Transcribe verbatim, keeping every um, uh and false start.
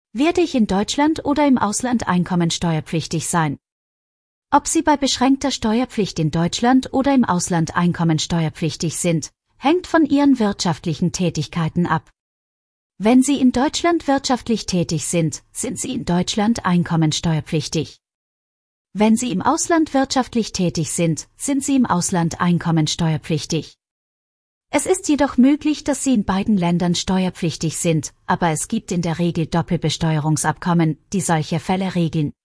Werde ich in Deutschland oder im Ausland einkommensteuerpflichtig sein? Ob Sie bei beschränkter Steuerpflicht in Deutschland oder im Ausland einkommensteuerpflichtig sind, hängt von Ihren wirtschaftlichen Tätigkeiten ab. Wenn Sie in Deutschland wirtschaftlich tätig sind, sind Sie in Deutschland einkommensteuerpflichtig. Wenn Sie im Ausland wirtschaftlich tätig sind, sind Sie im Ausland einkommensteuerpflichtig. Es ist jedoch möglich, dass Sie in beiden Ländern steuerpflichtig sind, aber es gibt in der Regel Doppelbesteuerungsabkommen, die solche Fälle regeln.